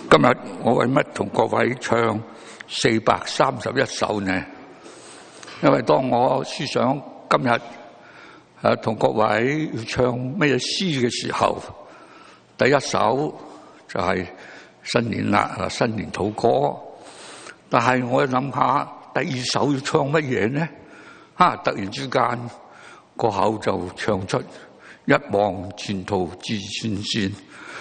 今日我為乜同各位唱431首呢？因為當我思想今日同各位要唱咩詩嘅時候，第一首就係新年啦，新年禱歌。但係我諗下第二首要唱乜嘢呢？突然之間個口就唱出一望前途至前線，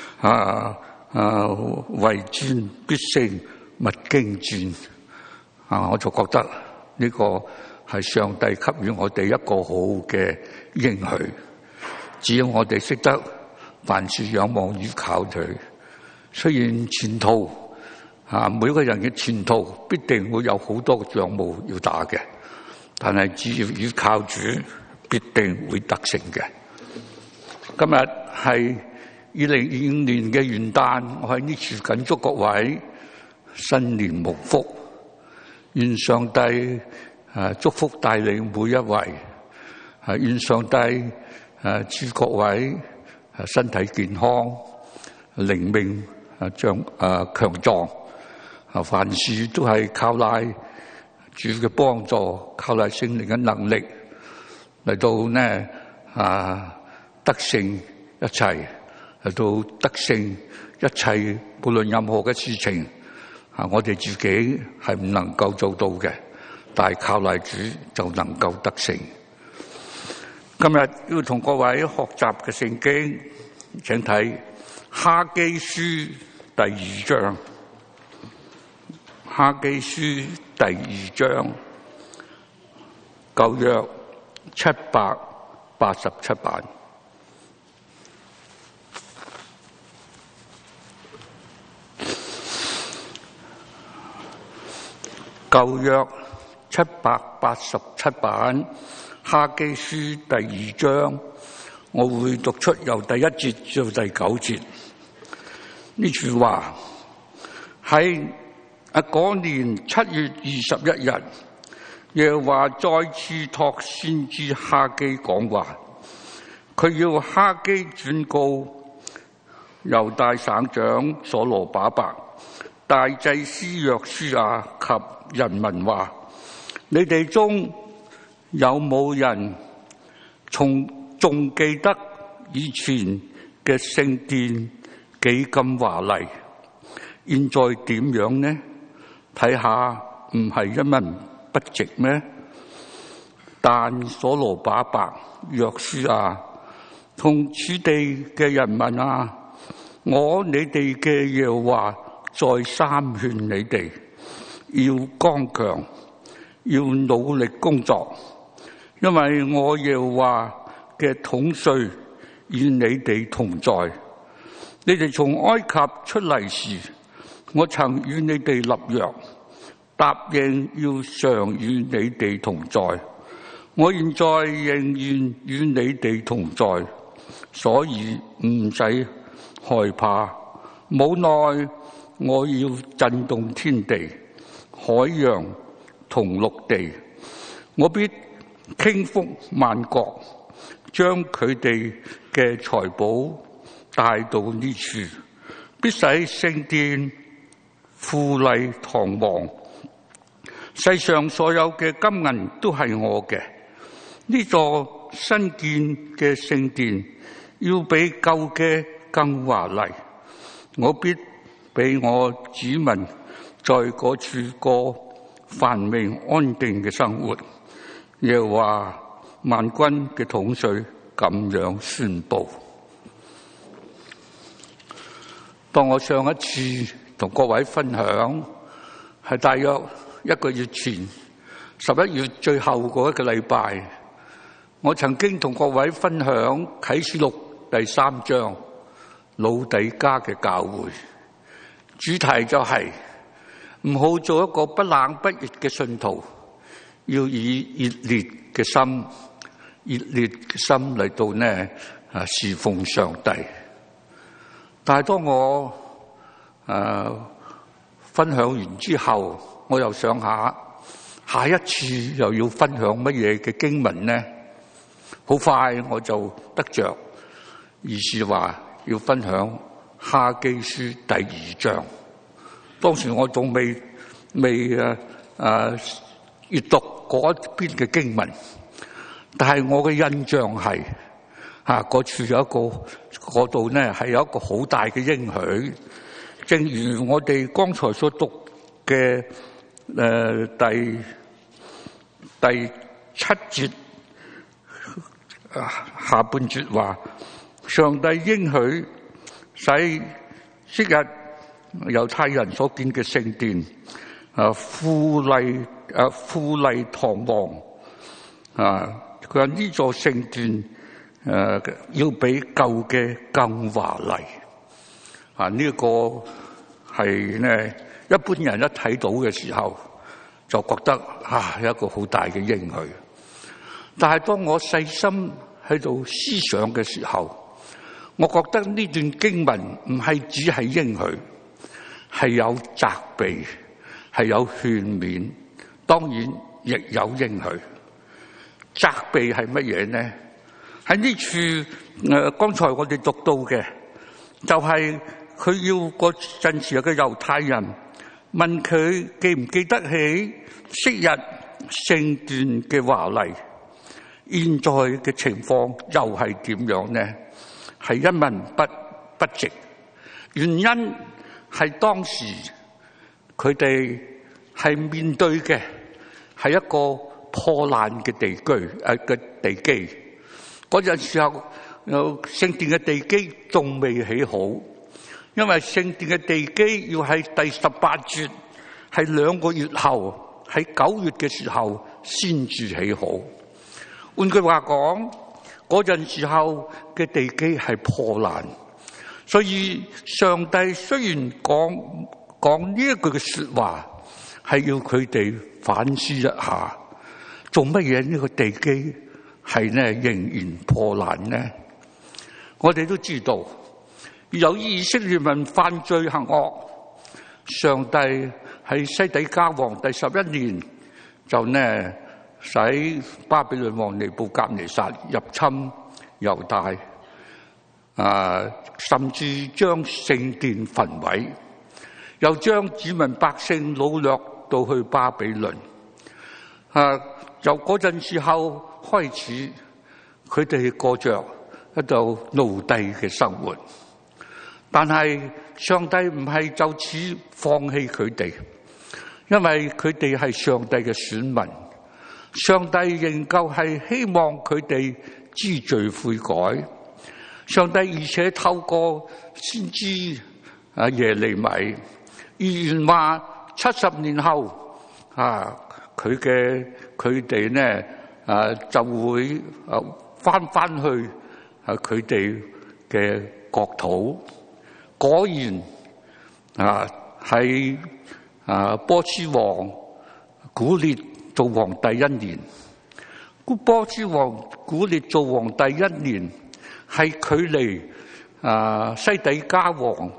為戰必勝勿驚戰。我就覺得呢個係上帝給予我哋一個好嘅應許，只要我哋識得凡事仰望依靠佢。雖然前途每個人嘅前途必定會有好多個仗務要打嘅，但係只要依靠主，必定會得勝嘅。今日係2025年嘅元旦，我喺呢處謹祝各位新年蒙福，願上帝祝福帶領每一位，願上帝賜各位身體健康、靈命強壯，凡事都係靠賴主嘅幫助，靠賴聖靈嘅能力嚟到得勝一切，嚟到得勝一切，無論任何嘅事情，我哋自己係唔能夠做到嘅，但係靠賴主就能夠得勝。今日要同各位學習嘅聖經，請睇哈基書第2章。哈基書第2章，舊約787版。舊約787版哈基書第2章，我會讀出由第1節至到第9節。呢句話喺嗰年7月21日，耶和華再次託先知哈基講話，佢要哈基轉告猶大省長所羅巴伯、大祭司約書亞及人民話：你哋中有冇人仲記得以前嘅聖殿幾咁華麗？現在點樣呢？睇下唔係一文不值咩？但所羅巴伯、約書亞同此地嘅人民啊，你哋嘅耶和華再三勸你哋要剛強，要努力工作，因為我耶和華嘅統帥與你哋同在。你哋從埃及出嚟時，我曾與你哋立約，答應要常與你哋同在。我現在仍然與你哋同在，所以唔使害怕。無奈我要震動天地、海洋同陸地，我必傾覆萬國，將佢哋嘅財寶帶到呢處，必使聖殿富麗堂皇。世上所有嘅金銀都係我嘅。呢座新建嘅聖殿要比舊嘅更華麗，我必俾我子民在嗰處過繁榮安定嘅生活。耶和華萬軍嘅統帥咁樣宣布。當我上一次同各位分享，係大約1個月前11月最後嗰一個禮拜，我曾經同各位分享啟示錄第3章老底嘉嘅教會，主題就係唔好做一個不冷不熱嘅信徒，要以熱烈嘅心嚟到侍奉上帝。但係當我分享完之後，我又想下一次又要分享乜嘢嘅經文呢？好快我就得着，而是話要分享哈基書第2章。 當時我仲未閱讀嗰邊嘅經文，但係我嘅印象係嗰處有一個嗰度呢係有一個好大嘅應許，正如我哋剛才所讀嘅第7節下半節話，上帝應許使昔日猶太人所建嘅聖殿富麗堂皇佢話呢座聖殿要比舊嘅更華麗呢個係呢一般人一睇到嘅時候就覺得有一個好大嘅應許，但係當我細心喺度思想嘅時候，我覺得呢段經文唔係只係應許，係有責備，係有勸勉，當然亦有應許。責備係乜嘢呢？喺呢處剛才我哋讀到嘅就係佢要嗰陣時嘅猶太人問佢記唔記得起昔日聖殿嘅華麗，現在嘅情況又係點樣呢？係一文不值。原因係當時佢哋係面對嘅係一個破爛嘅地基。嗰陣時候聖殿嘅地基仲未起好，因為聖殿嘅地基要喺第18節，係2個月後，喺9月嘅時候先至起好。換句話講，嗰陣時候嘅地基係破爛，所以上帝雖然講呢一句嘅說話，係要佢哋反思一下，做乜嘢呢個地基係呢仍然破爛呢？我哋都知道，由於以色列民犯罪行惡，上帝喺西底家王第11年就呢使巴比倫王尼布甲尼撒入侵猶大，甚至將聖殿焚毀，又將子民百姓擄掠到去巴比倫。由嗰陣時候開始，佢哋過着一度奴隸嘅生活，但係上帝唔係就此放棄佢哋，因為佢哋係上帝嘅選民，上帝仍舊係希望佢哋知罪悔改。上帝而且透過先知耶利米預言話70年後佢哋呢就會翻去佢哋嘅國土。果然係波斯王古列做王第1年，波斯王古列做王第1年係距離西底家王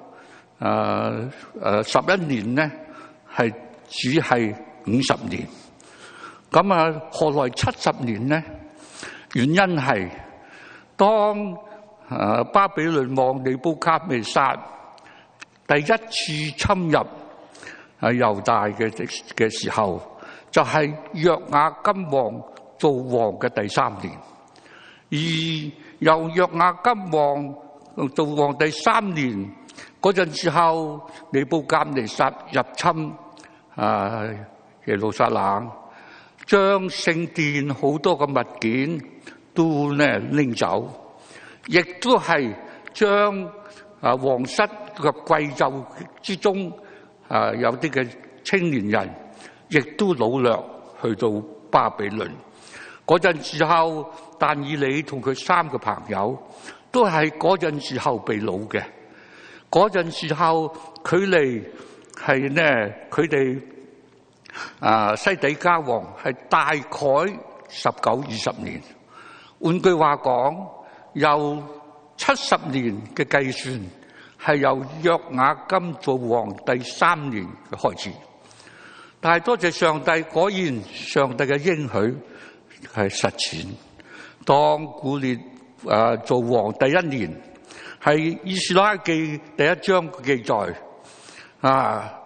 11年呢係只係50年。咁何來70年呢？原因係當巴比倫王尼布甲尼撒第一次侵入猶大嘅時候，就係約雅金王做王嘅第3年，而由約雅金王做王第3年嗰陣時候，尼布甲尼撒入侵耶路撒冷，將聖殿好多嘅物件都拎走，亦都係將皇室嘅貴胄之中有啲嘅青年人，亦都擄掠去到巴比倫。嗰陣時候，但以理同佢3個朋友都係嗰陣時候被擄嘅。嗰陣時候距離係佢哋西底家王係大概19-20年。換句話講，由70年嘅計算，係由約雅金做王第3年嘅開始。但係多謝上帝，果然上帝嘅應許係實踐。當古列做王第1年，係以斯拉記第1章嘅記載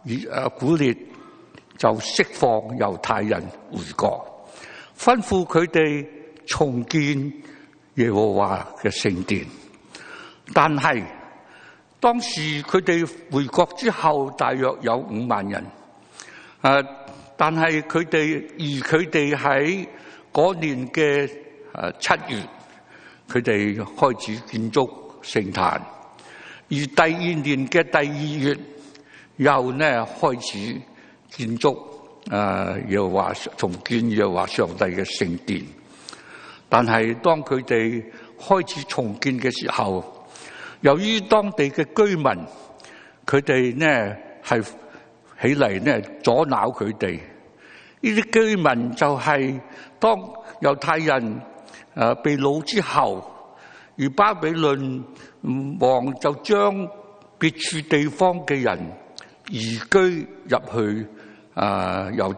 古列就釋放猶太人回國，吩咐佢哋重建耶和華嘅聖殿。但係當時佢哋回國之後，大約有5萬人。但係佢哋喺嗰年嘅7月，佢哋開始建築聖壇，而第2年嘅第2月，又開始建築重建耶和華上帝嘅聖殿。但係當佢哋開始重建嘅時候，由於當地嘅居民，佢哋係起嚟阻撓佢哋。呢啲居民就係當猶太人被擄之後，而巴比倫王就將別處地方嘅人移居入去猶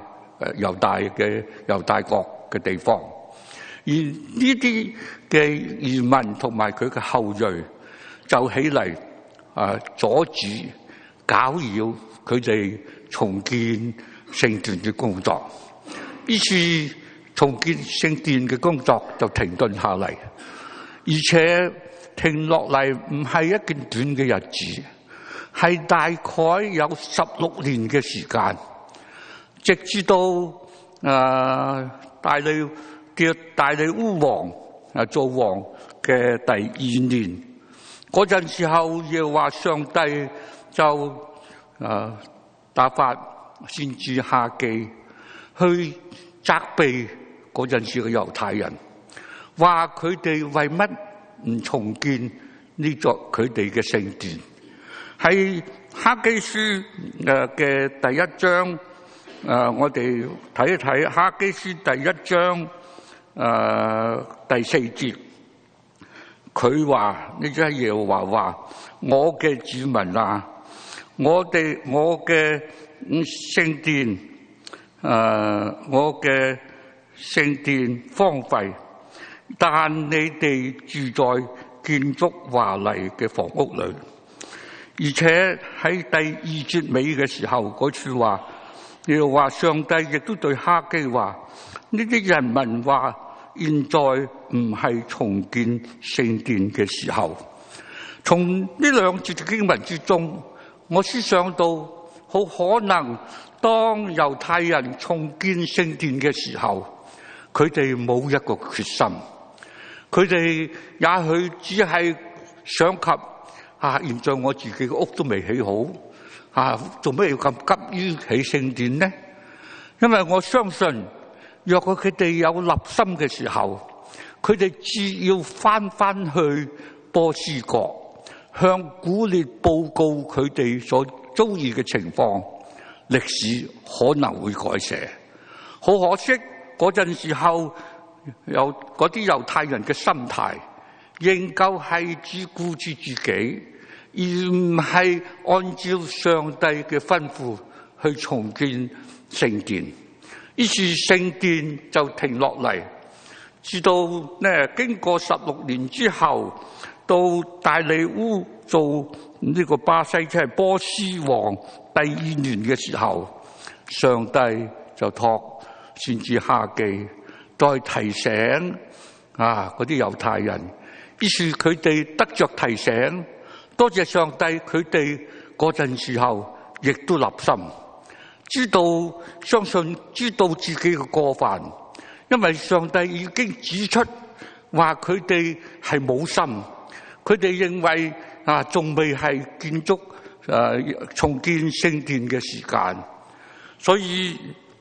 大國嘅地方，而呢啲嘅移民同埋佢嘅後裔就起嚟阻止、攪擾佢哋重建聖殿嘅工作，於是重建聖殿嘅工作就停頓下嚟，而且停落嚟唔係一件短嘅日子，係大概有16年嘅時間，直至到大利烏王做王嘅第2年，嗰陣時候耶和華上帝就打發先知哈基去責備嗰陣時嘅猶太人，話佢哋為乜唔重建呢座佢哋嘅聖殿。喺哈基書嘅第1章，我哋睇一睇哈基書第1章第4節，佢話呢，即係耶和華話：我嘅子民啊，我嘅聖殿，我嘅聖殿荒廢，但你哋住在建築華麗嘅房屋裏。而且喺第2節尾嘅時候，嗰處話，耶和華上帝亦都對哈基話：呢啲人民話，現在唔係重建聖殿嘅時候。從呢2節嘅經文之中，我思想到好可能當猶太人重建聖殿嘅時候，佢哋冇一個決心，佢哋也許只係想及現在我自己嘅屋都未起好，做咩要咁急於起聖殿呢？因為我相信，若果佢哋有立心嘅時候，佢哋只要翻去波斯國，向古列報告佢哋所遭遇嘅情況，歷史可能會改寫。好可惜，嗰陣時候有嗰啲猶太人嘅心態，仍舊係只顧住自己，而唔係按照上帝嘅吩咐去重建聖殿。於是聖殿就停落嚟，直到經過16年之後，到大利烏做呢個巴西，即係波斯王第2年嘅時候，上帝就託先知哈基再提醒嗰啲猶太人。於是佢哋得着提醒，多謝上帝，佢哋嗰陣時候亦都立心，相信知道自己嘅過犯，因為上帝已經指出話佢哋係冇心，佢哋認為仲未係建築重建聖殿嘅時間，所以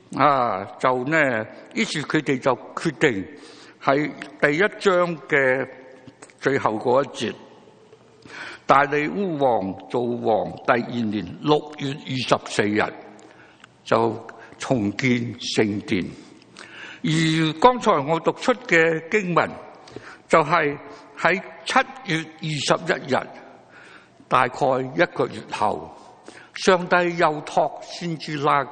於是佢哋就決定喺第1章嘅最後嗰一節，大利烏王做王第2年6月24日就重建聖殿。而剛才我讀出嘅經文就係喺7月21日，大概1個月後，上帝又託先知哈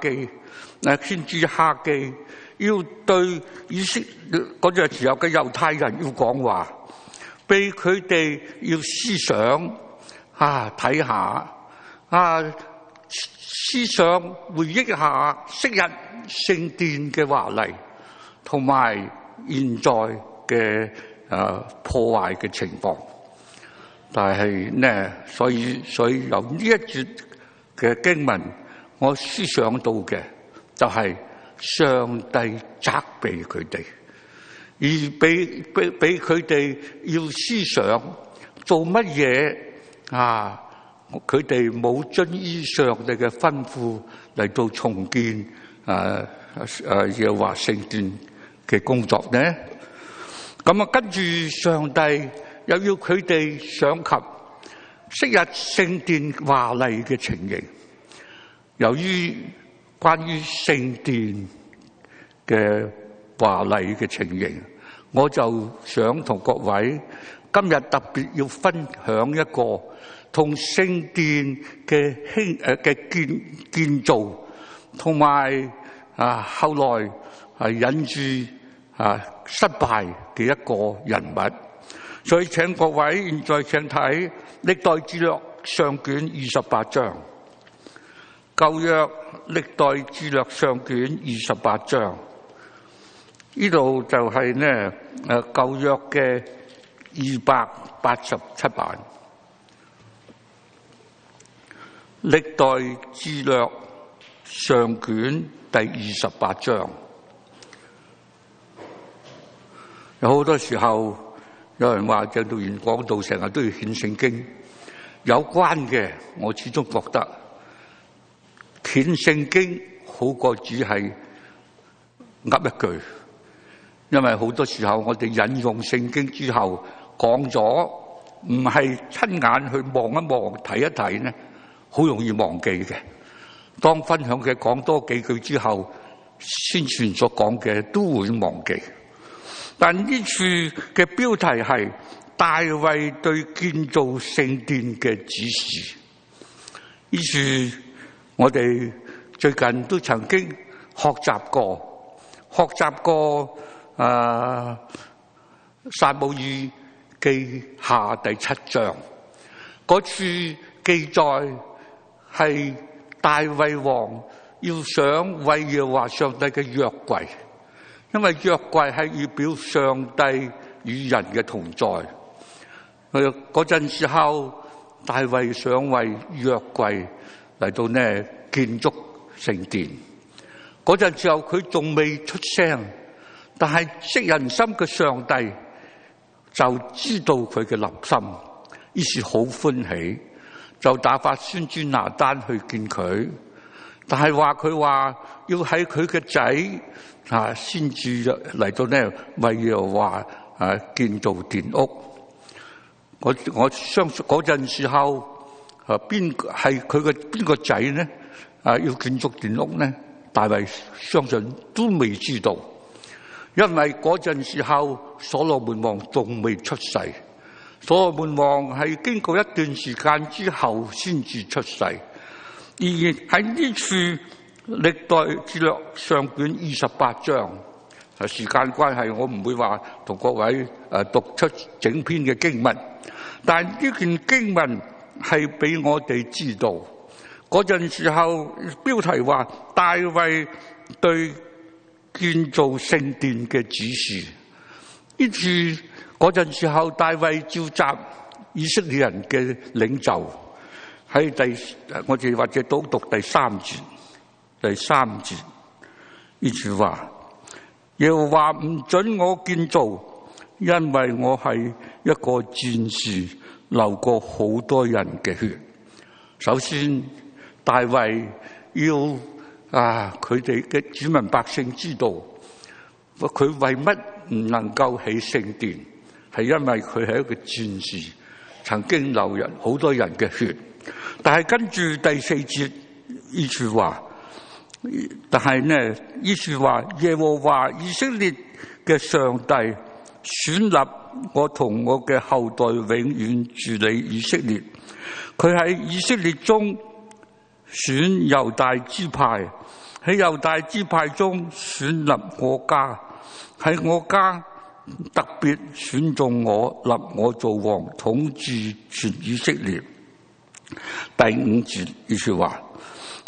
基要對以色列嗰陣時候嘅猶太人要講話，俾佢哋要思想睇下思想回憶下昔日聖殿嘅華麗，同埋現在嘅破壞嘅情況。但係呢，所以由呢一節嘅經文，我思想到嘅就係上帝責備佢哋，而俾佢哋要思想做乜嘢啊？佢哋冇遵依上帝嘅吩咐嚟到重建耶和華聖殿嘅工作呢？咁啊，跟住上帝又要佢哋想及昔日聖殿華麗嘅情形。由於關於聖殿嘅華麗嘅情形，我就想同各位今日特別要分享一個同聖殿嘅建造，同埋後來引致失敗嘅一個人物。所以請各位現在請睇歷代志略上卷28章，舊約歷代志略上卷28章，呢度就係呢舊約嘅287版。歷代志略上卷第28章，有好多時候有人話鄭道元講道成日都要顯聖經，有關嘅我始終覺得顯聖經好過只係噏一句，因為好多時候我哋引用聖經之後講咗，唔係親眼去望一望睇一睇呢，好容易忘記嘅。當分享嘅講多幾句之後，先前所講嘅都會忘記。但呢處嘅標題係大衛對建造聖殿嘅指示。呢處我哋最近都曾經學習過撒母耳記下第7章，嗰處記載係大衛王要想為耶和華上帝嘅約櫃，因為約櫃係預表上帝與人嘅同在。嗰陣時候，大衛想為約櫃嚟到呢建築聖殿。嗰陣時候佢仲未出聲，但係識人心嘅上帝就知道佢嘅立心，於是好歡喜，就打發先知拿單去見佢，但係佢話要喺佢嘅仔先至嚟到呢為耶和華建造殿屋。我相信嗰陣時候邊個仔呢要建築殿屋呢？大衛相信都未知道，因為嗰陣時候所羅門王仲未出世。所羅門王係經過一段時間之後先至出世，而喺呢處歷代志略上卷28章，時間關係我唔會話同各位讀出整篇嘅經文，但呢段經文係俾我哋知道，嗰陣時候標題話大衛對建造聖殿嘅指示。呢處嗰陣時候，大衛召集以色列人嘅領袖，喺我哋或者都讀第3節。第3節呢處話：耶和華唔准我建造，因為我係一個戰士，流過好多人嘅血。首先，大衛要佢哋嘅主民百姓知道，佢為乜唔能夠起聖殿？係因為佢係一個戰士，曾經流人好多人嘅血。但係跟住第4節呢處話，但係呢呢處話耶和華以色列嘅上帝選立我同我嘅後代永遠治理以色列。佢喺以色列中選猶大支派，喺猶大支派中選立我家，喺我家特別選中我，立我做王，統治全以色列。第5節呢句話，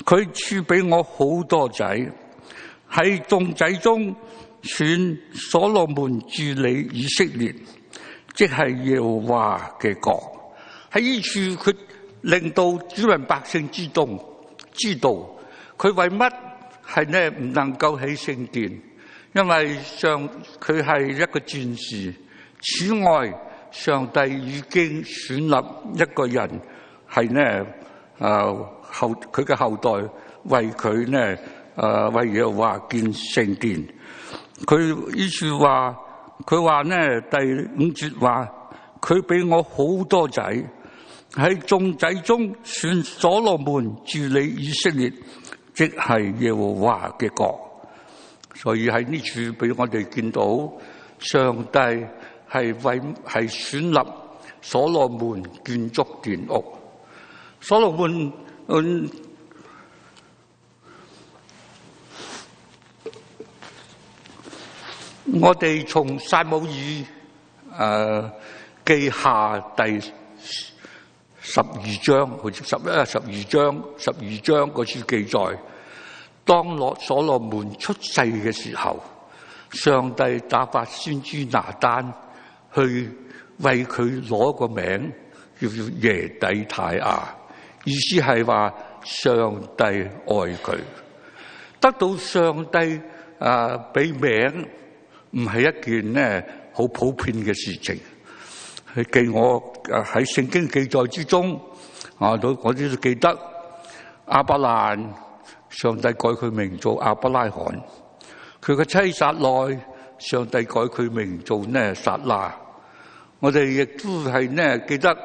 佢賜俾我好多仔，喺眾仔中選所羅門治理以色列，即係耶和華嘅國。喺呢處佢令到主民百姓知道佢為乜係呢唔能夠起聖殿，因為佢係一個戰士。此外，上帝已經選立一個人係呢佢嘅後代為佢呢為耶和華建聖殿。佢呢處話，佢話呢第5節話，佢俾我好多仔，喺眾仔中選所羅門治理以色列，即係耶和華嘅國。所以喺呢處俾我哋見到上帝係選立所羅門建築殿屋。所羅門我哋從撒母耳記下第12章，好似12章嗰處記載，當所羅門出世嘅時候，上帝打發先知拿單去為佢攞個名，叫做耶底太亞，意思係話上帝愛佢。得到上帝俾名，唔係一件呢好普遍嘅事情。喺聖經記載之中，我都記得亞伯蘭，上帝改佢名做亞伯拉罕；佢嘅妻撒內，上帝改佢名做呢撒拉。我哋亦都係呢記得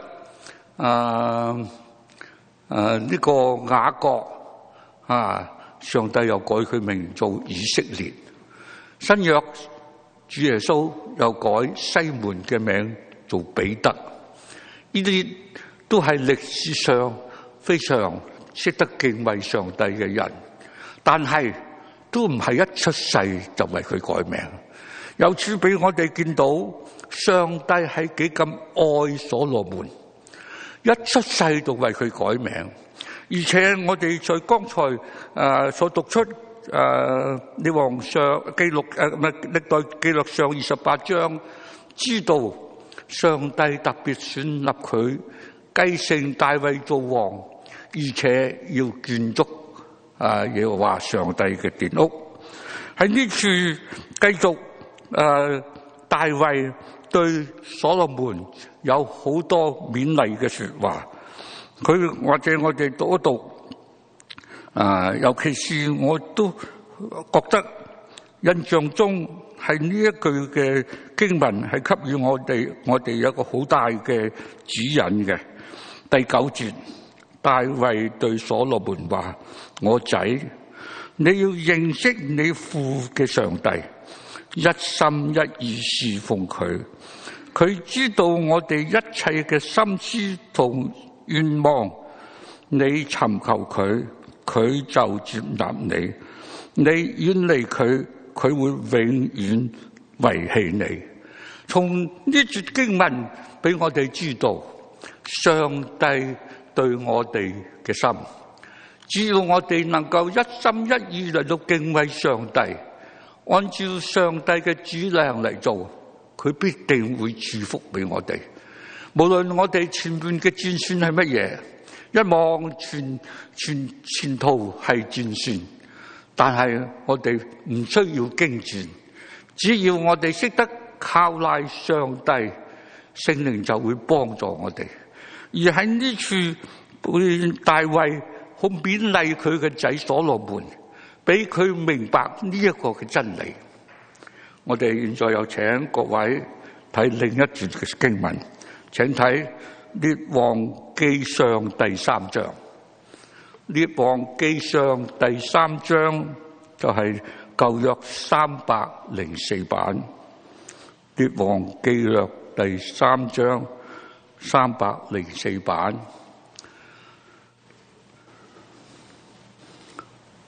呢個雅各上帝又改佢名做以色列。新約主耶穌又改西門嘅名做彼得。呢啲都係歷史上非常識得敬畏上帝嘅人，但係都唔係一出世就為佢改名。由此俾我哋見到上帝係幾咁愛所羅門，一出世就為佢改名。而且我哋在剛才所讀出列王上記錄歷代記錄上28章，知道上帝特別選立佢繼承大衛做王，而且要建築耶和華上帝嘅殿屋。喺呢處繼續大衛對所羅門有好多勉勵嘅說話。佢或者我哋讀一讀尤其是我都覺得印象中係呢一句嘅經文係給予我哋有一個好大嘅指引嘅。第9節，大衛對所羅門話：我仔，你要認識你父嘅上帝，一心一意侍奉佢。佢知道我哋一切嘅心思同願望，你尋求佢，佢就接納你；你遠離佢，佢會永遠遺棄你。從呢節經文俾我哋知道，上帝對我哋嘅心，只要我哋能夠一心一意嚟到敬畏上帝，按照上帝嘅旨量嚟做，佢必定會賜福俾我哋。無論我哋前面嘅戰線係乜嘢，一望前途係戰線，但係我哋唔需要驚戰，只要我哋識得靠賴上帝，聖靈就會幫助我哋。而喺呢處，大衛好勉勵佢嘅仔所羅門，俾佢明白呢一個嘅真理。我哋現在有請各位睇另一段嘅經文，請睇列王記上第3章。列王記上第3章就係舊約304版。列王記略第3章304版。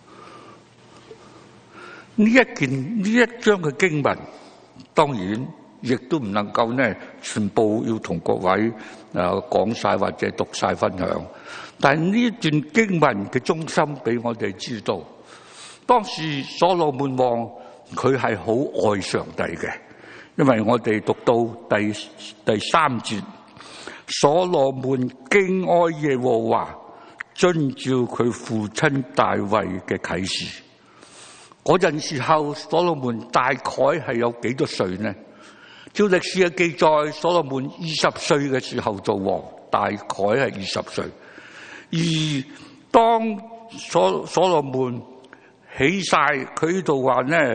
呢一章嘅經文，當然亦都唔能夠呢全部要同各位講晒或者讀晒分享。但係呢段經文嘅中心俾我哋知道，當時所羅門王佢係好愛上帝嘅，因為我哋讀到第3節，所羅門敬愛耶和華，遵照佢父親大衛嘅啟示。嗰陣時候，所羅門大概係有幾多歲呢？照歷史嘅記載，所羅門20歲嘅時候做王，大概係20歲。而當所羅門起晒，佢呢度話呢，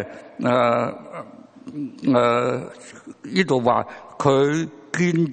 呢度話佢建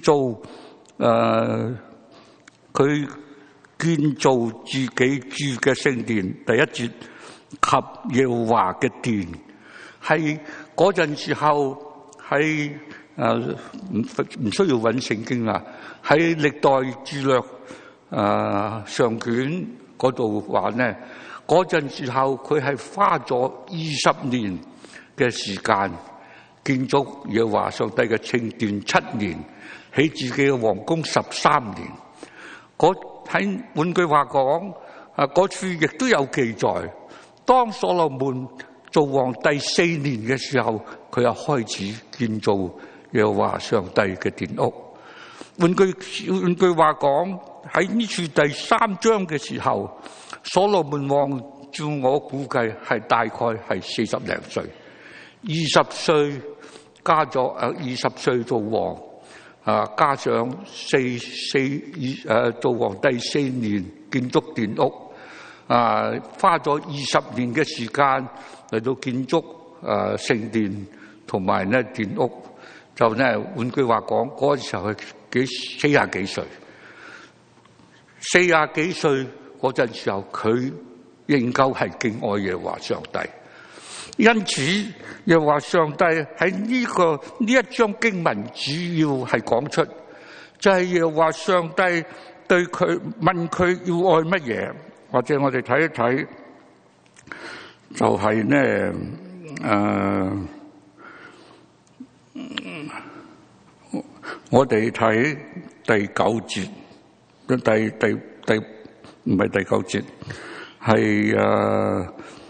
造自己住嘅聖殿，第1節及耶和華嘅殿，係嗰陣時候喺唔需要揾聖經啦，喺歷代志略上卷嗰度話呢，嗰陣時候佢係花咗20年嘅時間建築耶和華上帝嘅聖殿7年，喺自己嘅皇宮13年。喺換句話講，嗰處亦都有記載，當所羅門做王第4年嘅時候，佢又開始建造耶和華上帝嘅殿屋。換句話講，喺呢處第3章嘅時候，所羅門王照我估計係大概係40零歲，20歲加咗20歲做王，加上做王第4年建築殿屋，花咗20年嘅時間嚟到建築聖殿同埋呢殿屋，就呢換句話講，嗰時候係40幾歲，40幾歲嗰陣時候，佢仍舊係敬愛耶和華上帝。因此，耶和華上帝喺呢一章經文主要係講出，就係耶和華上帝對佢問佢要愛乜嘢，或者我哋睇一睇，就係呢我哋睇第9節，唔係第9節，係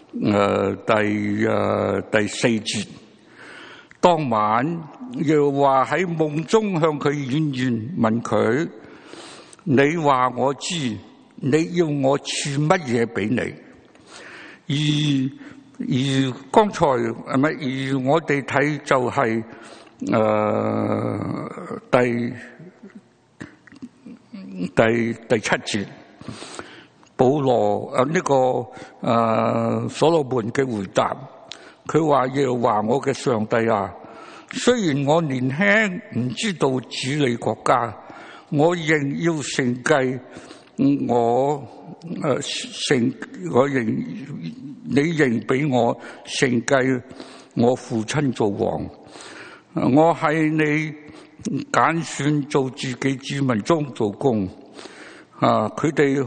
第4節。當晚耶和華喺夢中向佢顯現，問佢：你話我知，你要我賜乜嘢俾你？而剛才而我哋睇就係第7節。保羅所羅門嘅回答，佢話：耶和華我嘅上帝啊，雖然我年輕，唔知道治理國家，我仍要承繼你仍俾我承繼我父親做王。我係你揀選做自己子民中做工。佢哋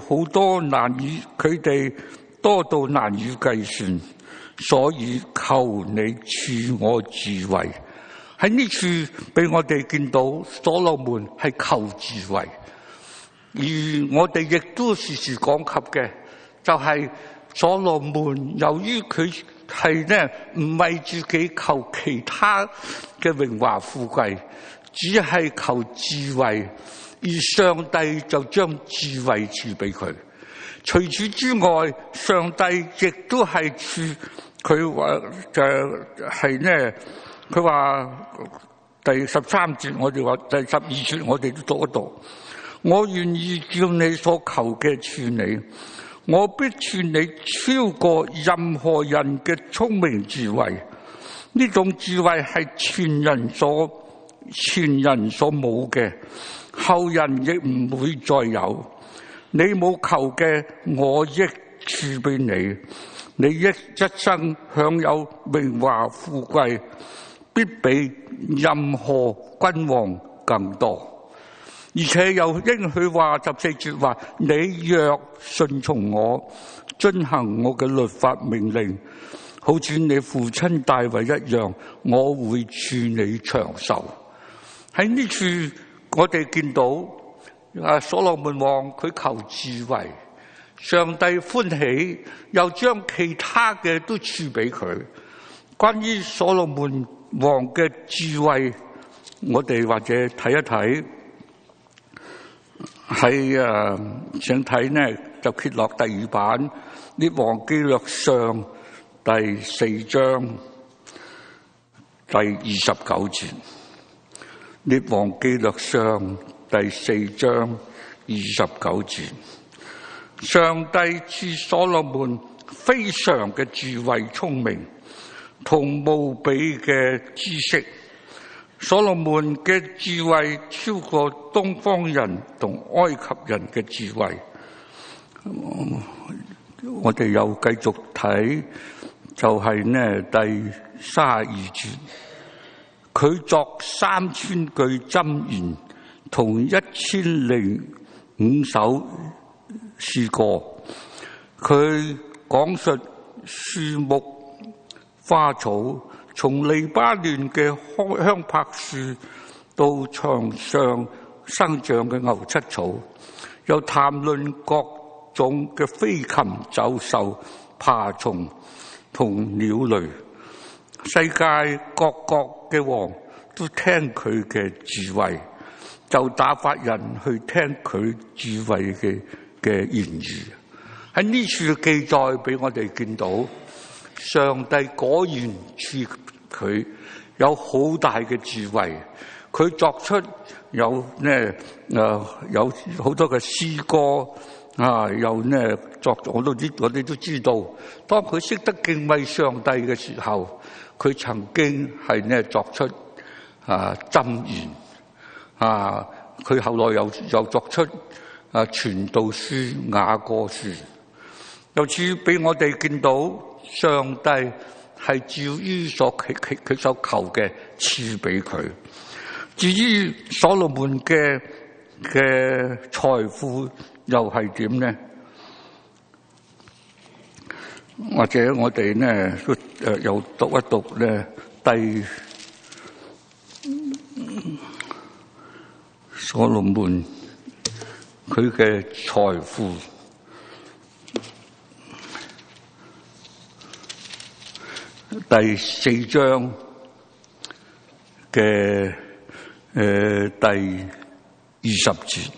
多到難以計算，所以求你賜我智慧。喺呢處俾我哋見到所羅門係求智慧，而我哋亦都時時講及嘅就係所羅門，由於佢係呢唔係自己求其他嘅榮華富貴，只係求智慧。而上帝就將智慧賜俾佢。除此之外，上帝亦都係賜佢話就係呢。佢話第13節，我哋話第12節，我哋都讀一讀。我願意照你所求嘅賜你，我必賜你超過任何人嘅聰明智慧。呢種智慧係前人所冇嘅。後人亦唔會再有。你冇求嘅，我亦賜俾你。你一生享有榮華富貴，必比任何君王更多。而且又應許話14節話：你若順從我，遵行我嘅律法命令， 好似你父親大衛一樣，我會賜你長壽。喺呢處我哋見到所羅門王佢求智慧，上帝歡喜，又將其他嘅都賜俾佢。關於所羅門王嘅智慧，我哋或者睇一睇，喺想睇呢就揭落第二版《列王紀略上》第4章第29節，《列王紀略上》第4章29節，上帝賜所羅門非常嘅智慧聰明，同無比嘅知識。所羅門嘅智慧超過東方人同埃及人嘅智慧。我哋又繼續睇，就係呢第32節，佢作3000句箴言，同1005首詩歌。佢講述樹木花草，從黎巴嫩嘅香柏樹到牆上生長嘅牛膝草，又談論各種嘅飛禽走獸、爬蟲同鳥類。世界各國嘅王都聽佢嘅智慧，就打發人去聽佢智慧嘅言語。喺呢處嘅記載俾我哋見到，上帝果然賜佢有好大嘅智慧。佢作出有好多嘅詩歌有我哋都知道，當佢識得敬畏上帝嘅時候，佢曾經係作出箴言佢後來又作出傳道書、雅歌書。由此俾我哋見到，上帝係照於佢所求嘅賜俾佢。至於所羅門嘅財富又係點呢？或者我哋呢都又讀一讀呢所羅門佢嘅財富。第4章嘅第20節，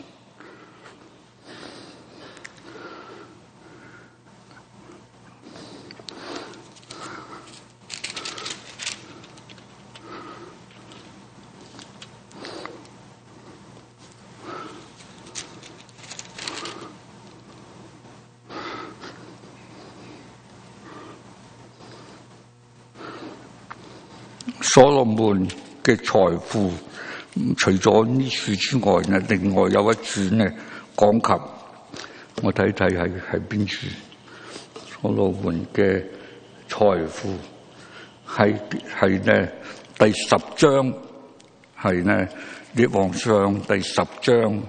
所羅門嘅財富，除咗呢處之外呢，另外有一處呢講及，我睇睇係邊處？所羅門嘅財富係呢第10章，係呢列王上第10章，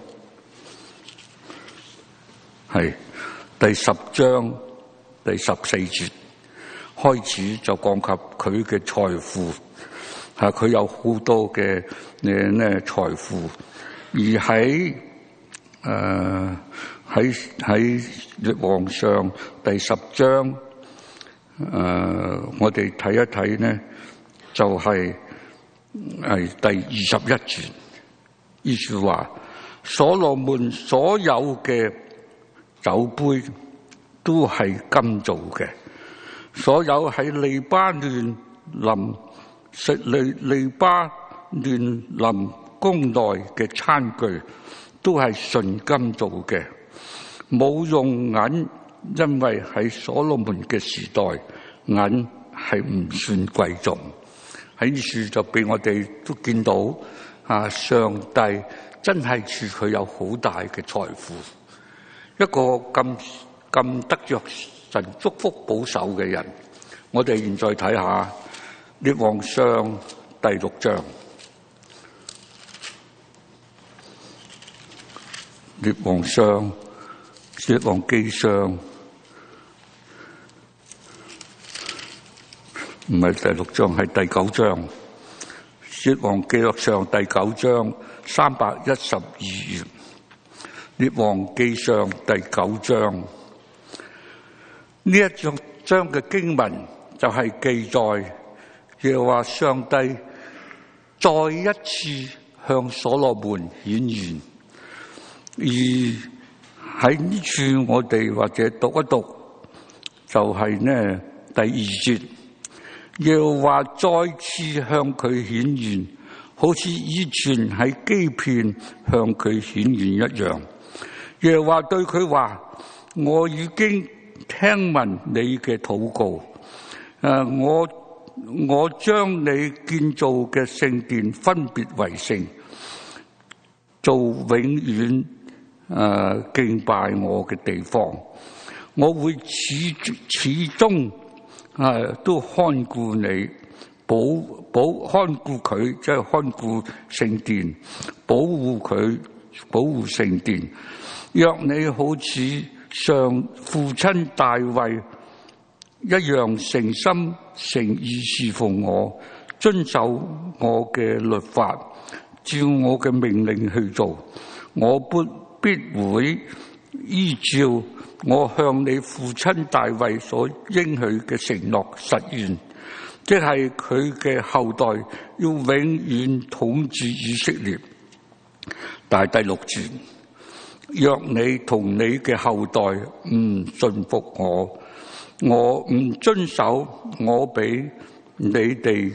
係第10章第14節開始就講及佢嘅財富。佢有好多嘅財富，而喺列王上第10章，我哋睇一睇呢，就係第21節，呢句話，所羅門所有嘅酒杯都係金做嘅，所有喺黎巴嫩嫩林宮內嘅餐具都係純金做嘅，冇用銀，因為喺所羅門嘅時代，銀係唔算貴重。喺呢處就俾我哋都見到上帝真係賜佢有好大嘅財富，一個咁得着神祝福保守嘅人。我哋現在睇下列王上第6章，列王記上唔係第6章，係第9章。列王記錄上第9章312頁。列王記上第9章，呢一章嘅經文就係記載耶和華上帝再一次向所羅門顯現。而喺呢處我哋或者讀一讀，就係呢第2節，耶和華再次向佢顯現，好似以前喺基遍向佢顯現一樣。耶和華對佢話：我已經聽聞你嘅禱告，我將你建造嘅聖殿分別為聖，做永遠敬拜我嘅地方。我會始終都看顧你，看顧佢，即係看顧聖殿，保護聖殿。若你好似上父親大衛一樣誠心誠意侍奉我，遵守我嘅律法，照我嘅命令去做，我必會依照我向你父親大衛所應許嘅承諾實現，即係佢嘅後代要永遠統治以色列。但係第6節，若你同你嘅後代唔順服我唔遵守我俾你哋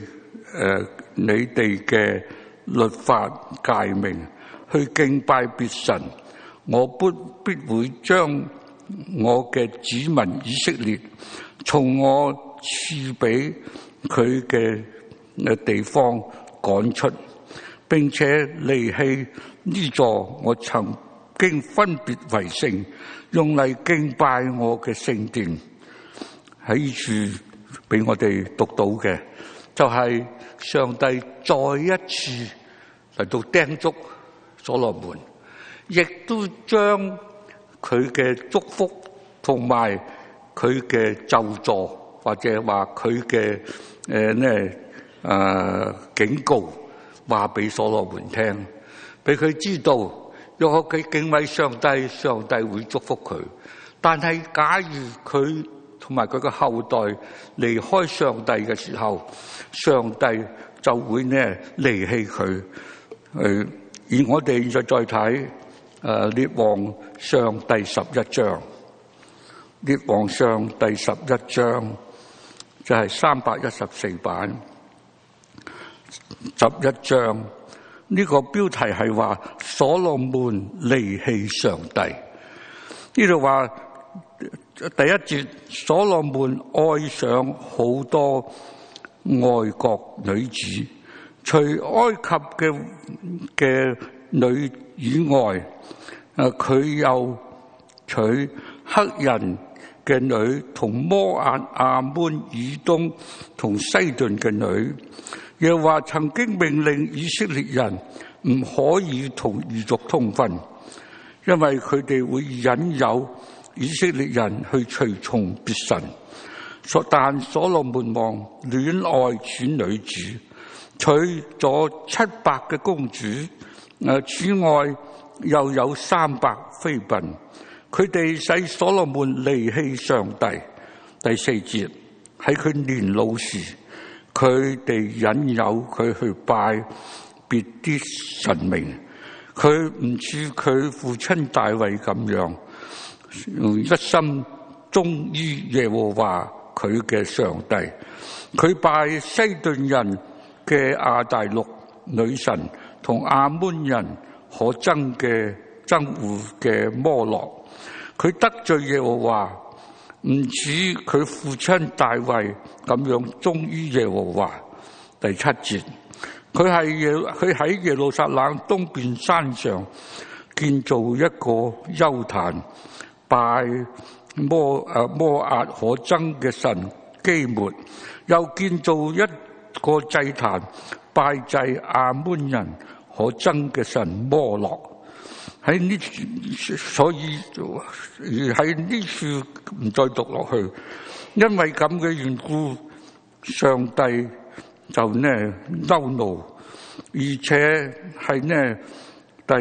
嘅律法誡命，去敬拜別神，我必會將我嘅子民以色列從我賜俾佢嘅地方趕出，並且離棄呢座我曾經分別為聖，用嚟敬拜我嘅聖殿。喺呢處俾我哋讀到嘅，就係上帝再一次嚟到叮囑所羅門，亦都將佢嘅祝福同埋佢嘅咒詛，或者話佢嘅警告，話俾所羅門聽，俾佢知道，若果佢敬畏上帝，上帝會祝福佢。但係假如佢同埋佢嘅後代離開上帝嘅時候，上帝就會離棄佢。而我哋現在再睇列王上第11章，列王上第11章就係314版11章，呢個標題係話所羅門離棄上帝。呢度話第1節，所羅門愛上好多外國女子，除埃及嘅女以外，佢又娶赫人嘅女，同摩押、亞捫、以東同西頓嘅女。又話曾經命令以色列人唔可以同異族通婚，因為佢哋會引誘以色列人去隨從別神。但所羅門王戀愛選女子，娶咗700嘅公主，此外又有300妃嬪，佢哋使所羅門離棄上帝。第4節，喺佢年老時，佢哋引誘佢去拜別啲神明，佢唔似佢父親大衛咁樣，一心忠於耶和華佢嘅上帝。佢拜西頓人嘅亞大陸女神，同亞捫人可憎惡嘅摩洛。佢得罪耶和華，唔似佢父親大衛咁樣忠於耶和華。第7節，佢喺耶路撒冷東邊山上建造一個丘壇，拜摩押可憎嘅神基抹，又建造一個祭壇，拜祭亞捫人可憎嘅神摩洛。所以喺呢處唔再讀落去，因為咁嘅緣故， 上帝就呢嬲怒，而且係呢第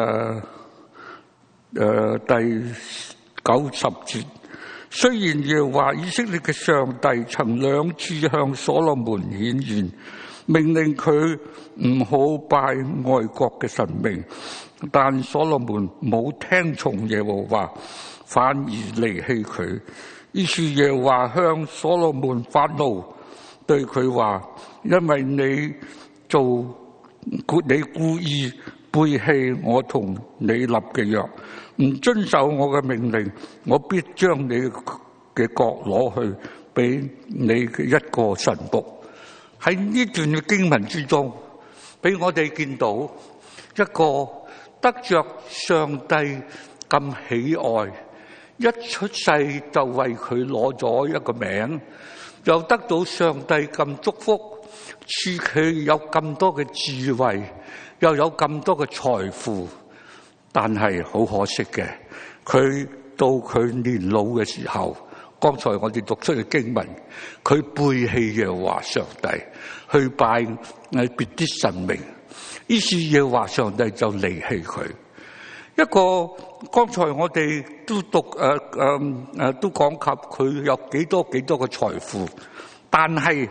90節，雖然耶和華以色列嘅上帝曾2次向所羅門顯現，命令佢唔好拜外國嘅神明，但所羅門冇聽從耶和華，反而離棄佢。於是耶和華向所羅門發怒，對佢話：因為你故意背棄我同你立嘅約，唔遵守我嘅命令，我必將你嘅國攞去俾你嘅一個臣僕。喺呢段嘅經文之中，俾我哋見到一個得着上帝咁喜愛，一出世就為佢攞咗一個名，又得到上帝咁祝福，賜佢有咁多嘅智慧，又有咁多嘅財富，但係好可惜嘅，佢到佢年老嘅時候，剛才我哋讀出嘅經文，佢背棄耶和華上帝，去拜別啲神明，於是耶和華上帝就離棄佢。一個剛才我哋都讀都講及佢有幾多嘅財富，但係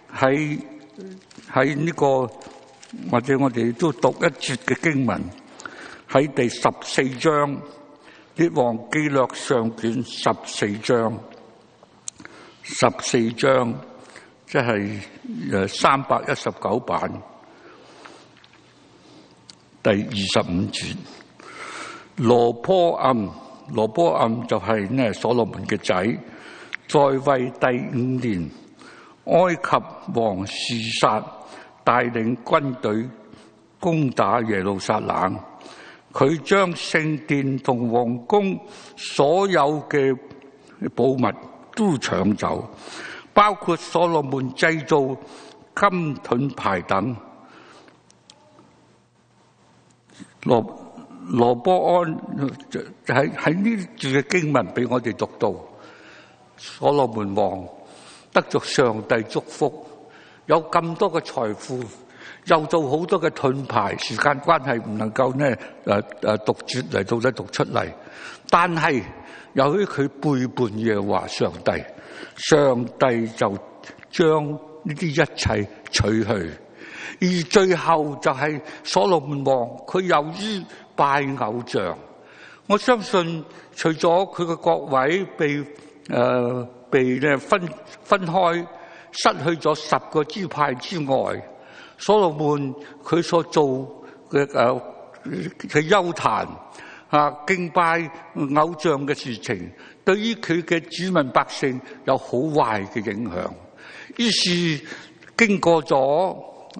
喺呢個或者我哋都讀一節嘅經文，喺第14章列王紀略上卷14章，即係319版第25節。羅波暗就係呢所羅門嘅仔，在位第5年，埃及王示撒帶領軍隊攻打耶路撒冷，佢將聖殿同王宮所有嘅寶物都搶走，包括所羅門製造金盾牌等。羅波安喺呢段嘅經文俾我哋讀到，所羅門王得着上帝祝福，有咁多嘅財富，又做好多嘅盾牌，時間關係唔能夠呢讀絕嚟到咧讀出嚟，但係由於佢背叛耶和華上帝，上帝就將呢啲一切取去，而最後就係所羅門王佢由於拜偶像，我相信除咗佢嘅國位被分開，失去咗10個支派之外，所羅門佢所做嘅邱壇敬拜偶像嘅事情，對於佢嘅子民百姓有好壞嘅影響。於是經過咗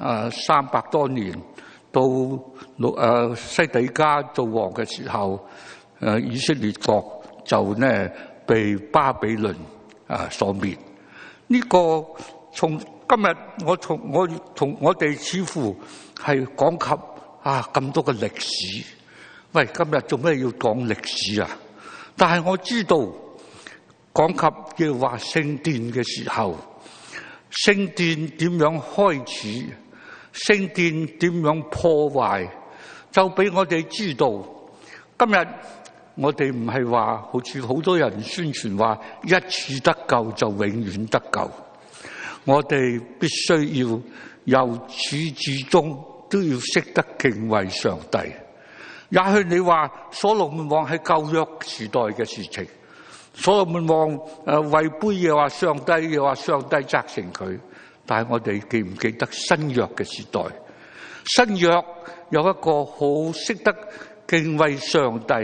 300多年，到西底家做王嘅時候，以色列國就呢被巴比倫所滅。呢個從今日我哋似乎係講及咁多嘅歷史。喂，今日做咩要講歷史啊？但係我知道講及耶和華聖殿嘅時候，聖殿點樣開始，聖殿點樣破壞，就俾我哋知道。今日我哋唔係話好似好多人宣傳話一次得救就永遠得救，我哋必須要由始至終都要識得敬畏上帝。也許你話所羅門王係舊約時代嘅事情，所羅門王違背又話上帝，又話上帝責成佢，但係我哋記唔記得新約嘅時代？新約有一個好識得敬畏上帝，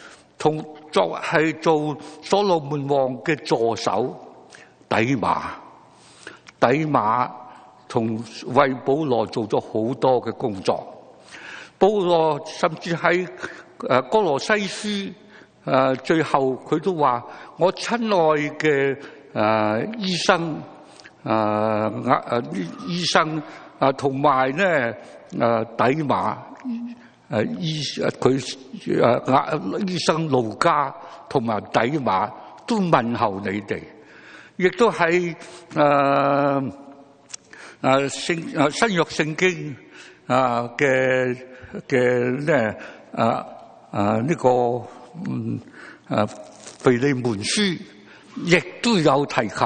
係做所羅門王嘅助手底馬同為保羅做咗好多嘅工作。保羅甚至喺哥羅西書最後佢都話：我親愛嘅醫生同埋呢底馬醫生路加同埋底馬都問候你哋。 亦都喺新約聖經嘅咧呢個腓利門書亦都有提及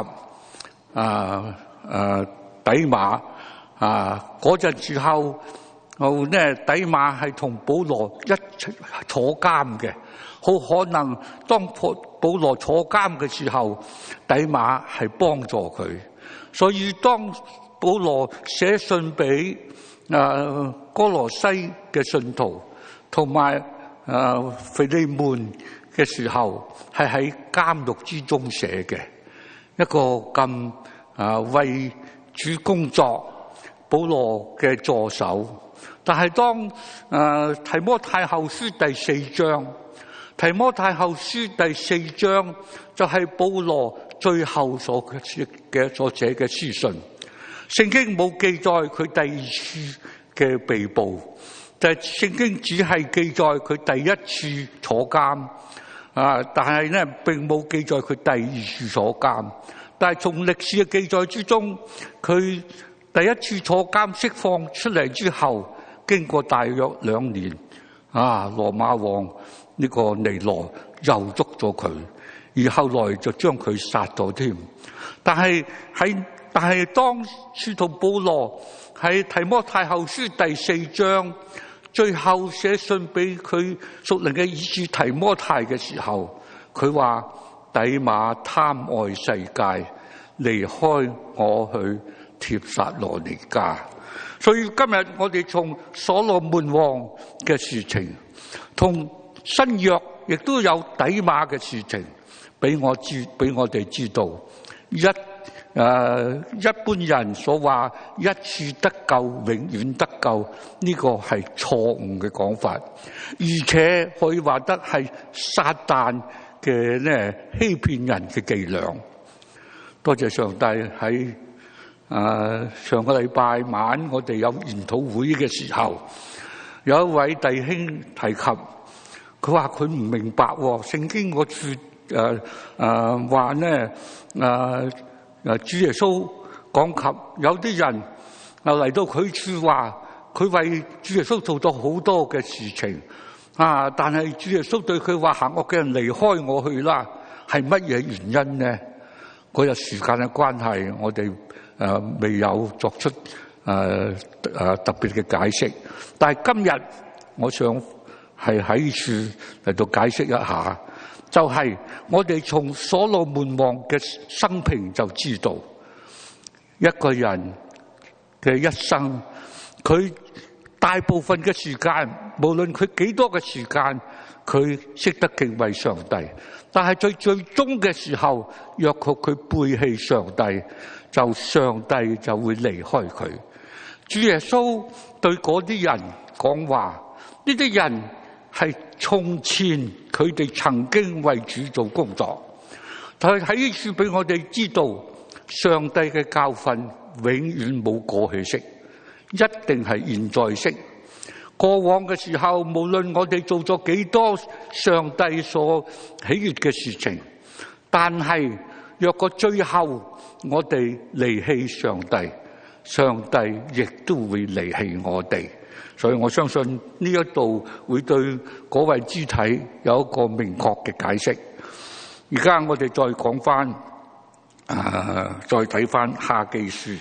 底馬嗰陣時候，底馬係同保羅一齊坐監嘅，好可能當保羅坐監嘅時候，底馬係幫助佢，所以當保羅寫信俾哥羅西嘅信徒同埋腓利門嘅時候，係喺監獄之中寫嘅，一個咁為主工作保羅嘅助手。但係當提摩太後書第4章，提摩太後書第4章就係保羅最後所寫嘅書信。聖經冇記載佢第二次嘅被捕，但係聖經只係記載佢第一次坐監，但係咧並冇記載佢第二次坐監。但係從歷史嘅記載之中，佢第一次坐監釋放出嚟之後，經過大約2年，羅馬王呢個尼羅又捉咗佢，而後來就將佢殺咗添。但係當使徒保羅喺提摩太後書第4章最後寫信俾佢屬靈嘅兒子提摩太嘅時候，佢話底馬貪愛世界，離開我去帖撒羅尼迦。所以今日我哋從所羅門王嘅事情，同新約亦都有底馬嘅事情俾我哋知道。一般人所話一次得救永遠得救，呢個係錯誤嘅講法，而且可以話得係撒旦嘅咧欺騙人嘅伎倆。多謝上帝喺上個禮拜晚我哋有研討會嘅時候，有一位弟兄提及，佢話佢唔明白聖經嗰處話咧主耶穌講及有啲人嚟到佢處話佢為主耶穌做咗好多嘅事情但係主耶穌對佢話，行惡嘅人離開我去啦，係乜嘢原因呢？嗰日時間嘅關係，我哋未有作出特別嘅解釋，但係今日我想係喺處嚟到解釋一下，就係我哋從所羅門王嘅生平就知道，一個人嘅一生，佢大部分嘅時間，無論佢幾多嘅時間，佢識得敬畏上帝，但係最終嘅時候，若佢背棄上帝，上帝就會離開佢。主耶穌對嗰啲人講話，呢啲人係從前佢哋曾經為主做工作，但係喺呢處俾我哋知道，上帝嘅教訓永遠冇過去式，一定係現在式。過往嘅時候，無論我哋做咗幾多上帝所喜悅嘅事情，但係若果最後我哋離棄上帝，上帝亦都會離棄我哋。所以我相信呢一度會對嗰位肢體有一個明確嘅解釋。而家我哋再講翻，再睇翻哈基書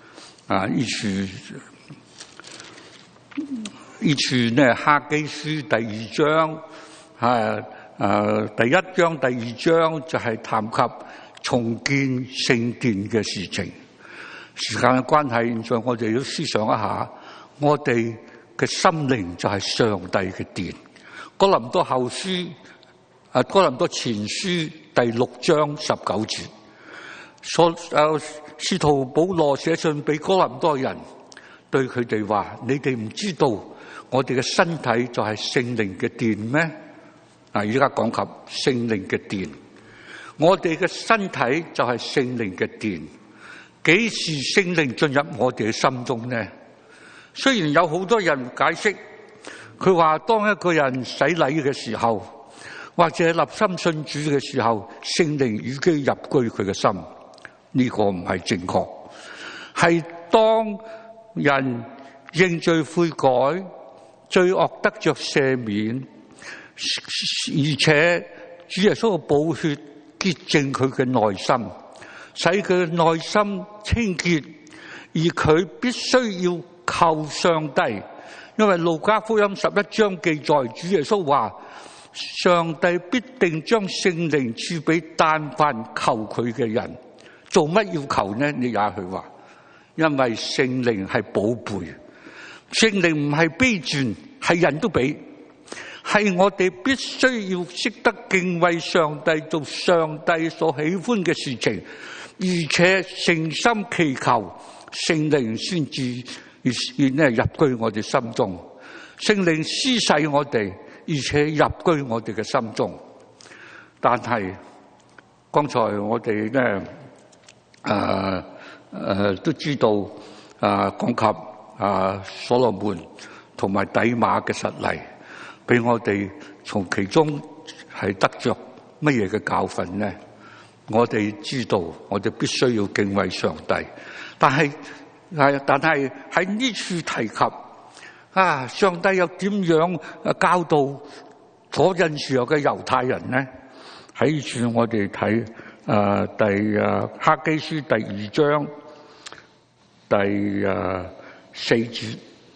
呢處呢，哈基書第2章第1章第2章就係談及重建聖殿嘅事情。時間嘅關係，現在我哋要思想一下，我哋嘅心靈就係上帝嘅殿。哥林多後書哥林多前書第6章19節，使徒保羅寫信俾哥林多人，對佢哋話：你哋唔知道我哋嘅身體就係聖靈嘅殿咩？而家講及聖靈嘅殿，我哋嘅身體就係聖靈嘅殿。幾時聖靈進入我哋嘅心中呢？雖然有好多人解釋，佢話當一個人洗禮嘅時候，或者立心信主嘅時候，聖靈已經入居佢嘅心。 呢個唔係正確。係當人認罪悔改，罪惡得着赦免，而且主耶穌嘅寶血潔淨佢嘅內心，使佢嘅內心清潔，而佢必須要求上帝。因為路加福音11章記載，主耶穌話上帝必定將聖靈賜俾但凡求佢嘅人。做乜要求呢？你也去話，因為聖靈係寶貝，聖靈唔係卑賤，係人都俾，係我哋必須要識得敬畏上帝，做上帝所喜歡嘅事情，而且誠心祈求聖靈先至入居我哋心中，聖靈施洗我哋，而且入居我哋嘅心中。但係剛才我哋咧都知道講及所羅門同埋底馬嘅實例，俾我哋從其中係得着乜嘢嘅教訓呢？我哋知道我哋必須要敬畏上帝，但係喺呢處提及上帝又點樣教導嗰陣時候嘅猶太人呢？喺呢處我哋睇哈基書第2章第4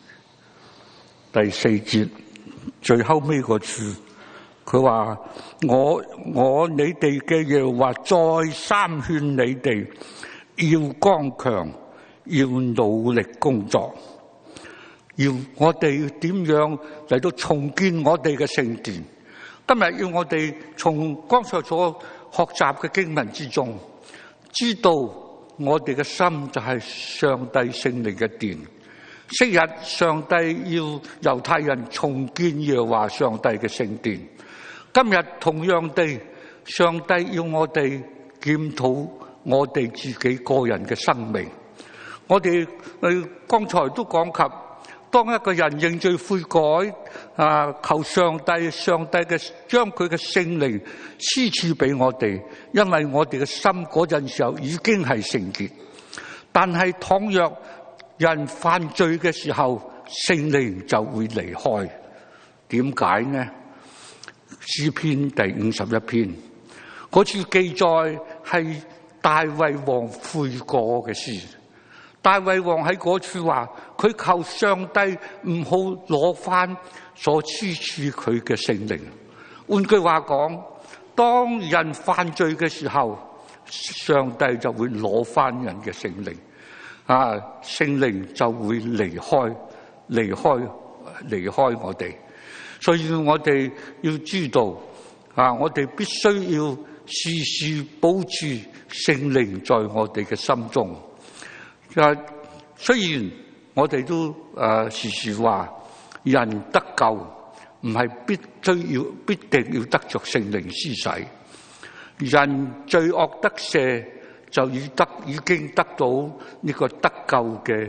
節最後尾個處，佢話你哋嘅耶和華再三勸你哋要剛強，要努力工作，要我哋點樣嚟到重建我哋嘅聖殿。今日要我哋從剛才所學習嘅經文之中，知道我哋嘅心就係上帝聖靈嘅殿。昔日上帝要猶太人重建耶和華上帝嘅聖殿，今日同樣地，上帝要我哋檢討我哋自己個人嘅生命。我哋剛才都講及，當一個人認罪悔改，求上帝嘅將佢嘅聖靈施賜俾我哋，因為我哋嘅心嗰陣時候已經係聖潔。但係倘若人犯罪嘅時候，聖靈就會離開。點解呢？詩篇第51篇嗰處記載係大衛王悔過嘅事。大衛王喺嗰處話，佢求上帝唔好攞翻所施賜佢嘅聖靈。換句話講，當人犯罪嘅時候，上帝就會攞翻人嘅聖靈，聖靈就會離開我哋。所以我哋要知道，我哋必須要時時保持聖靈在我哋嘅心中。雖然我哋都時時話人得救唔係必定要得着聖靈施洗，人罪惡得赦就已經得到呢個得救嘅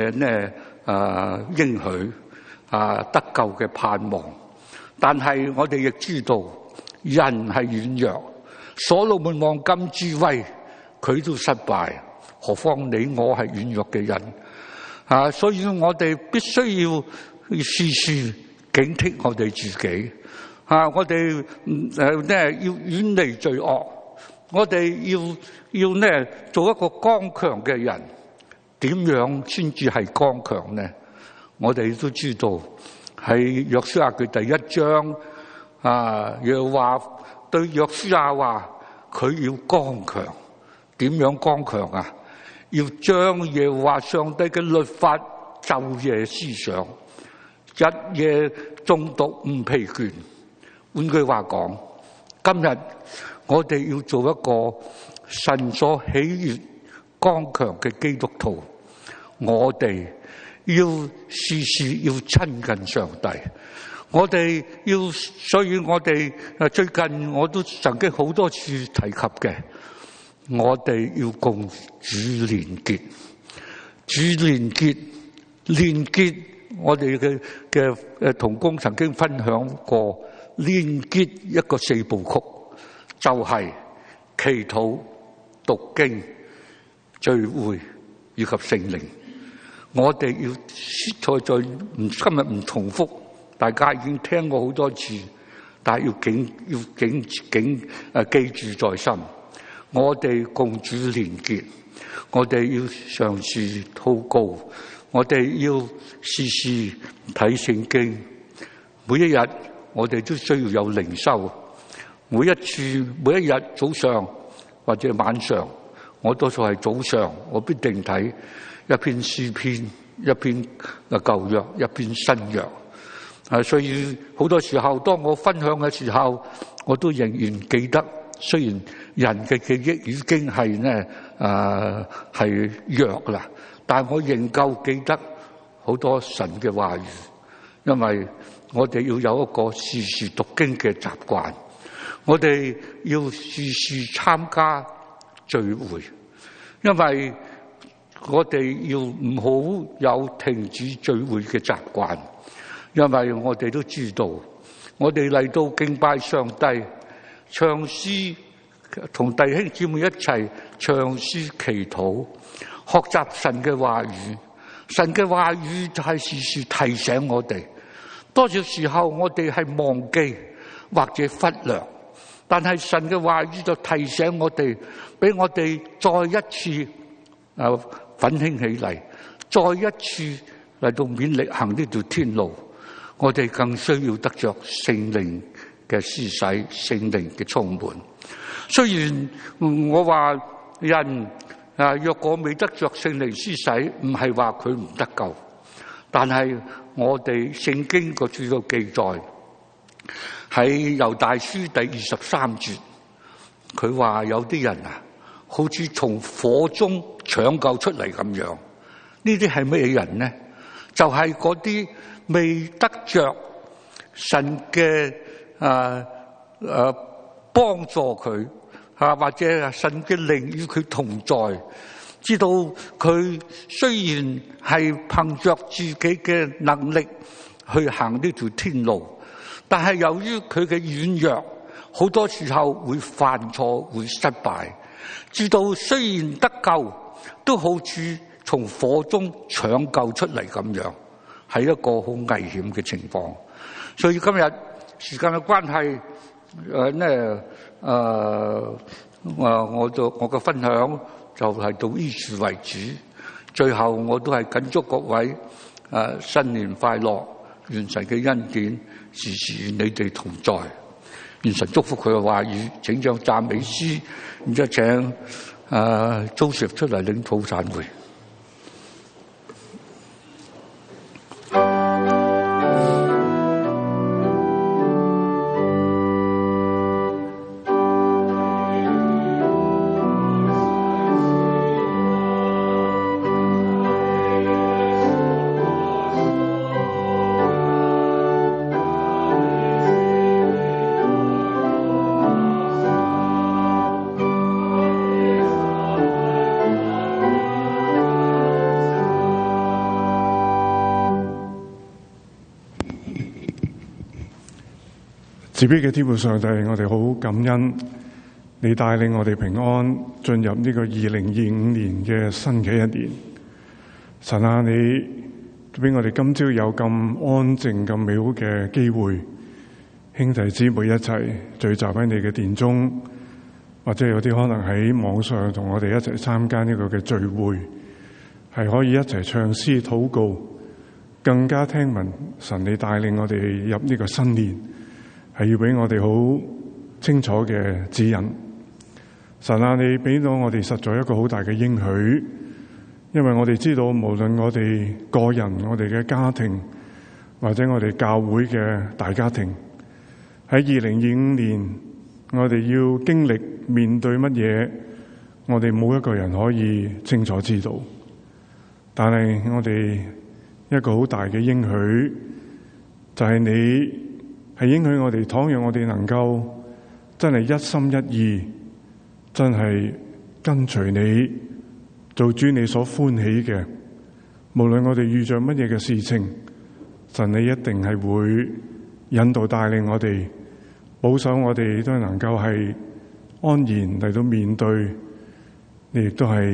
應許，得救嘅盼望。但係我哋亦知道人係軟弱，所羅門王咁智慧，佢都失敗，何況你我係軟弱嘅人，所以我哋必須要時時警惕我哋自己，我哋要遠離罪惡，我哋要做一個剛強嘅人。點樣先至係剛強呢？我哋都知道喺約書亞記第1章，耶和華對約書亞話佢要剛強。點樣剛強啊？要將耶和華上帝嘅律法晝夜思想，日夜誦讀唔疲倦。換句話講，今日我哋要做一個神所喜悅剛強嘅基督徒，我哋要時時要親近上帝。所以我哋最近我都曾經好多次提及嘅，我哋要共主連結，連結我哋嘅同工曾經分享過，連結一個4部曲，就係祈禱、讀經、 聚會以及聖靈。我哋要再今日唔重複，大家已經聽過好多次，但係要記住在心。我哋共主連結，我哋要嘗試禱告，我哋要時時睇聖經。每一日我哋都需要有靈修，每一日早上或者晚上，我多數係早上，我必定睇一篇詩篇，一篇舊約，一篇新約。所以好多時候當我分享嘅時候，我都仍然記得，雖然人嘅記憶已經係弱啦，但我仍舊記得好多神嘅話語，因為我哋要有一個時時讀經嘅習慣，我哋要時時參加聚會，因為我哋要唔好有停止聚會嘅習慣，因為我哋都知道，我哋嚟到敬拜上帝，唱詩，同弟兄姊妹一齊唱詩祈禱，學習神嘅話語。神嘅話語就係時時提醒我哋，多少時候我哋係忘記或者忽略，但係神嘅話語就提醒我哋，俾我哋再一次奮興起嚟，再一次嚟到勉力行呢條天路。我哋更需要得着聖靈嘅施洗，聖靈嘅充滿。雖然我話人若果未得着聖靈施洗，唔係話佢唔得救，但係我哋聖經個主要記載喺猶大書第23節，佢話有啲人好似從火中搶救出嚟咁樣。呢啲係咩人呢？就係嗰啲未得着神嘅幫助佢或者神嘅靈與佢同在，知道佢雖然係憑着自己嘅能力去行呢條天路，但係由於佢嘅軟弱，好多時候會犯錯，會失敗。知道雖然得救，都好似從火中搶救出嚟咁樣，係一個好危險嘅情況。所以今日時間嘅關係，我嘅分享就係到呢處為止。最後我都係謹祝各位新年快樂，願神嘅恩典時時與你哋同在。願神祝福佢嘅話語。請將讚美詩，然之後請Joseph出嚟領禱散會。 慈悲嘅天父上帝，我哋好感恩你帶領我哋平安進入呢個2025年嘅新嘅一年。神啊，你俾我哋今朝有咁安靜咁美好嘅機會，兄弟姊妹一齊聚集喺你嘅殿中，或者有啲可能喺網上同我哋一齊參加呢個嘅聚會，係可以一齊唱詩禱告，更加聽聞神你帶領我哋入呢個新年，係要俾我哋好清楚嘅指引。神啊，你俾到我哋實在一個好大嘅應許，因為我哋知道無論我哋個人、我哋嘅家庭，或者我哋教會嘅大家庭，喺2025年我哋要經歷面對乜嘢，我哋冇一個人可以清楚知道。但係我哋一個好大嘅應許，就係你係應許我哋，倘若我哋能夠真係一心一意，真係跟隨你，做主你所歡喜嘅，無論我哋遇着乜嘢嘅事情，神你一定係會引導帶領我哋，保守我哋都能夠係安然嚟到面對，你亦都係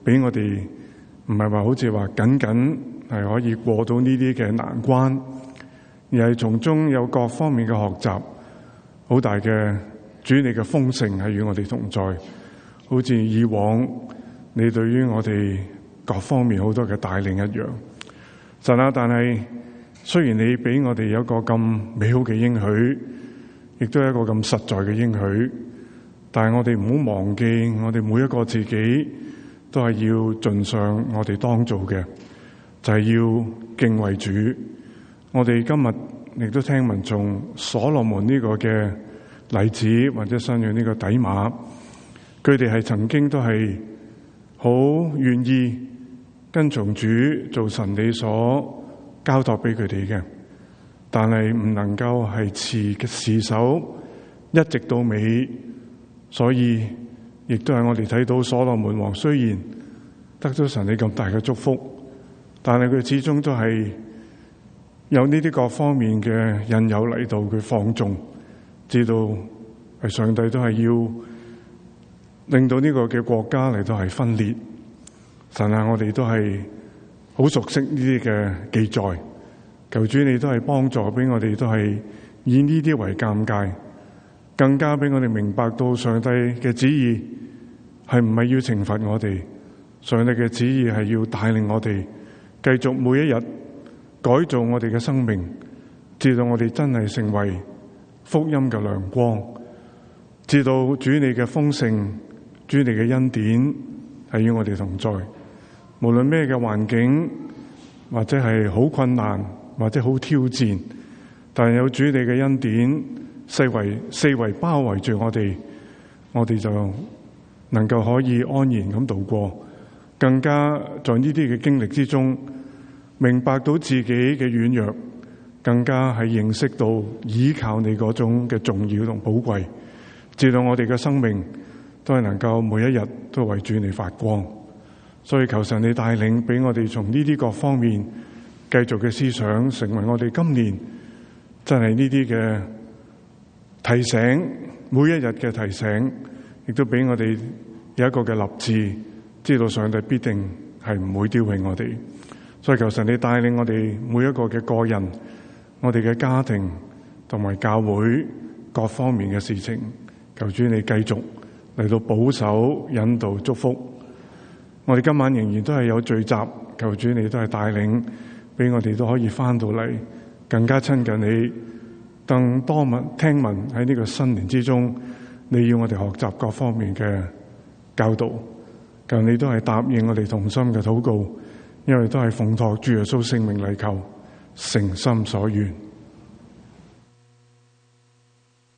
俾我哋唔係話好似話僅僅係可以過到呢啲嘅難關，而係從中有各方面嘅學習，好大嘅主你嘅豐盛係與我哋同在，好似以往你對於我哋各方面好多嘅帶領一樣。神啊，但係雖然你俾我哋有一個咁美好嘅應許，亦都係一個咁實在嘅應許，但係我哋唔好忘記，我哋每一個自己都係要盡上我哋當做嘅，就係要敬畏主。我哋今日亦都聽聞從所羅門呢個嘅例子，或者新約呢個底馬，佢哋係曾經都係好願意跟從主，做神你所交託俾佢哋嘅，但係唔能夠係持守一直到尾。所以亦都係我哋睇到所羅門王雖然得咗神你咁大嘅祝福，但係佢始終都係有呢啲各方面嘅引誘嚟到佢放縱，知道係上帝都係要令到呢個嘅國家嚟到係分裂。神啊，我哋都係好熟悉呢啲嘅記載，求主你都係幫助俾我哋，都係以呢啲為鑑戒，更加俾我哋明白到上帝嘅旨意係唔係要懲罰我哋，上帝嘅旨意係要帶領我哋繼續每一日改造我哋嘅生命，直到我哋真係成為福音嘅亮光，直到主你嘅豐盛，主你嘅恩典係與我哋同在。無論咩嘅環境，或者係好困難，或者好挑戰，但係有主你嘅恩典四圍包圍住我哋，我哋就能夠可以安然咁度過。更加在呢啲嘅經歷之中，明白到自己嘅軟弱，更加係認識到依靠你嗰種嘅重要同寶貴，直到我哋嘅生命都係能夠每一日都為主你發光。所以求神你帶領，俾我哋從呢啲各方面繼續嘅思想，成為我哋今年真係呢啲嘅提醒，每一日嘅提醒，亦都俾我哋有一個嘅立志，知道上帝必定係唔會丟棄我哋。所以求神你帶領我哋每一個嘅個人，我哋嘅家庭同埋教會各方面嘅事情，求主你繼續嚟到保守、引導、祝福。我哋今晚仍然都係有聚集，求主你都係帶領，俾我哋都可以翻到嚟，更加親近你，更多聽聞喺呢個新年之中，你要我哋學習各方面嘅教導。求你都係答應我哋同心嘅禱告，因為都係奉託主耶穌聖名嚟求，誠心所願。